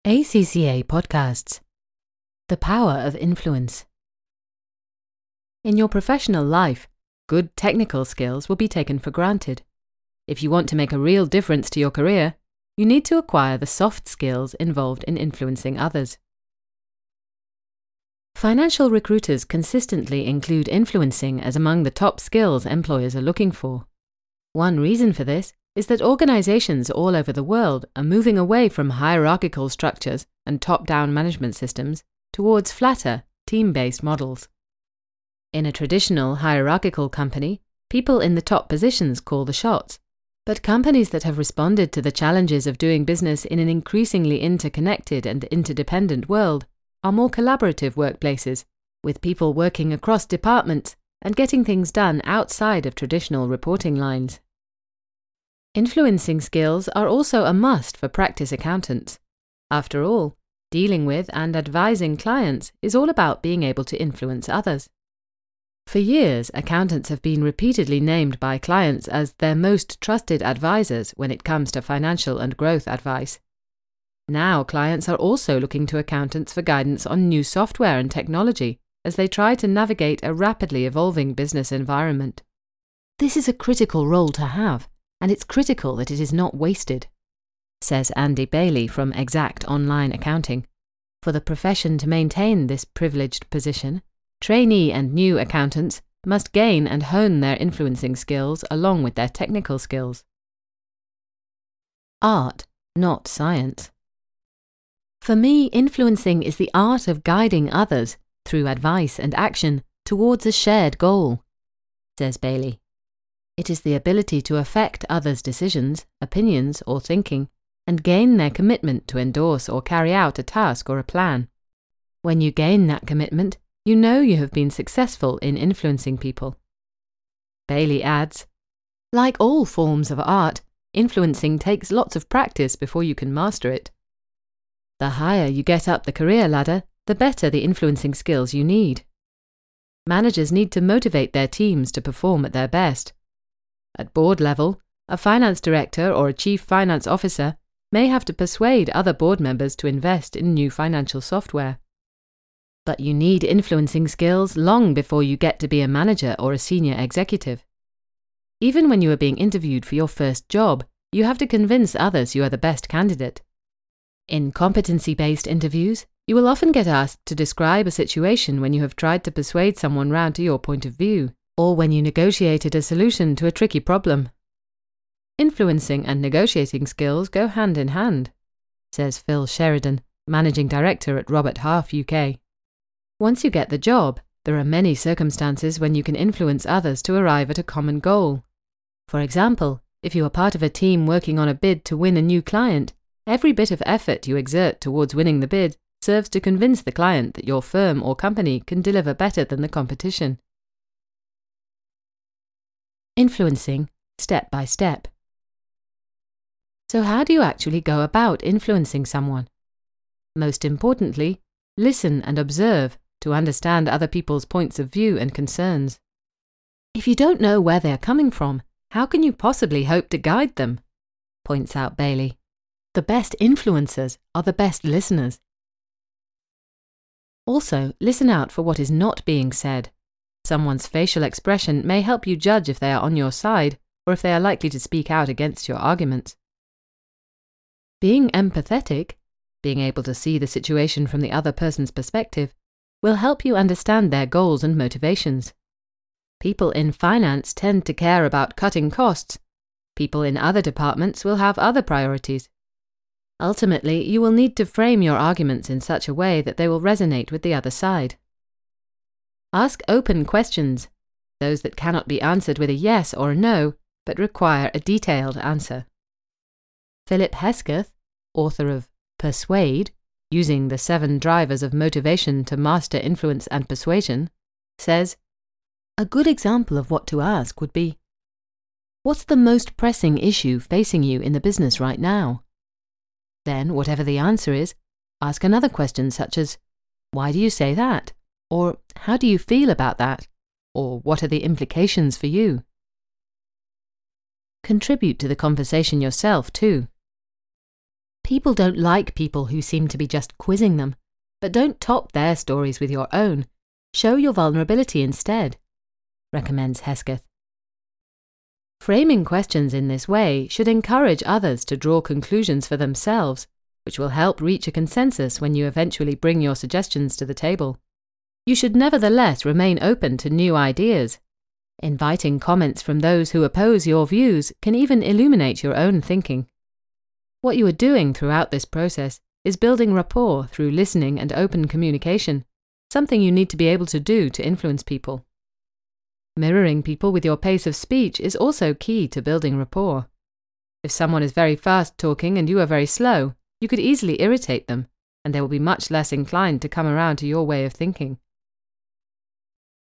ACCA Podcasts. The Power of Influence. In your professional life, good technical skills will be taken for granted. If you want to make a real difference to your career, you need to acquire the soft skills involved in influencing others. Financial recruiters consistently include influencing as among the top skills employers are looking for. One reason for this is that organizations all over the world are moving away from hierarchical structures and top-down management systems towards flatter, team-based models. In a traditional hierarchical company, people in the top positions call the shots, but companies that have responded to the challenges of doing business in an increasingly interconnected and interdependent world are more collaborative workplaces, with people working across departments and getting things done outside of traditional reporting lines. Influencing skills are also a must for practice accountants. After all, dealing with and advising clients is all about being able to influence others. For years, accountants have been repeatedly named by clients as their most trusted advisors when it comes to financial and growth advice. Now, clients are also looking to accountants for guidance on new software and technology as they try to navigate a rapidly evolving business environment. This is a critical role to have, and it's critical that it is not wasted, says Andy Bailey from Exact Online Accounting. For the profession to maintain this privileged position, trainee and new accountants must gain and hone their influencing skills along with their technical skills. Art, not science. For me, influencing is the art of guiding others, through advice and action, towards a shared goal, says Bailey. It is the ability to affect others' decisions, opinions, or thinking, and gain their commitment to endorse or carry out a task or a plan. When you gain that commitment, you know you have been successful in influencing people. Bailey adds, like all forms of art, influencing takes lots of practice before you can master it. The higher you get up the career ladder, the better the influencing skills you need. Managers need to motivate their teams to perform at their best. At board level, a finance director or a chief finance officer may have to persuade other board members to invest in new financial software. But you need influencing skills long before you get to be a manager or a senior executive. Even when you are being interviewed for your first job, you have to convince others you are the best candidate. In competency-based interviews, you will often get asked to describe a situation when you have tried to persuade someone round to your point of view, or when you negotiated a solution to a tricky problem. Influencing and negotiating skills go hand in hand, says Phil Sheridan, Managing Director at Robert Half UK. Once you get the job, there are many circumstances when you can influence others to arrive at a common goal. For example, if you are part of a team working on a bid to win a new client, every bit of effort you exert towards winning the bid serves to convince the client that your firm or company can deliver better than the competition. Influencing, step by step. So how do you actually go about influencing someone? Most importantly, listen and observe to understand other people's points of view and concerns. If you don't know where they are coming from, how can you possibly hope to guide them? Points out Bailey. The best influencers are the best listeners. Also, listen out for what is not being said. Someone's facial expression may help you judge if they are on your side or if they are likely to speak out against your arguments. Being empathetic, being able to see the situation from the other person's perspective, will help you understand their goals and motivations. People in finance tend to care about cutting costs. People in other departments will have other priorities. Ultimately, you will need to frame your arguments in such a way that they will resonate with the other side. Ask open questions, those that cannot be answered with a yes or a no, but require a detailed answer. Philip Hesketh, author of Persuade, Using the 7 Drivers of Motivation to Master Influence and Persuasion, says, a good example of what to ask would be, what's the most pressing issue facing you in the business right now? Then, whatever the answer is, ask another question such as, why do you say that? Or, how do you feel about that? Or, what are the implications for you? Contribute to the conversation yourself, too. People don't like people who seem to be just quizzing them, but don't top their stories with your own. Show your vulnerability instead, recommends Hesketh. Framing questions in this way should encourage others to draw conclusions for themselves, which will help reach a consensus when you eventually bring your suggestions to the table. You should nevertheless remain open to new ideas. Inviting comments from those who oppose your views can even illuminate your own thinking. What you are doing throughout this process is building rapport through listening and open communication, something you need to be able to do to influence people. Mirroring people with your pace of speech is also key to building rapport. If someone is very fast talking and you are very slow, you could easily irritate them, and they will be much less inclined to come around to your way of thinking.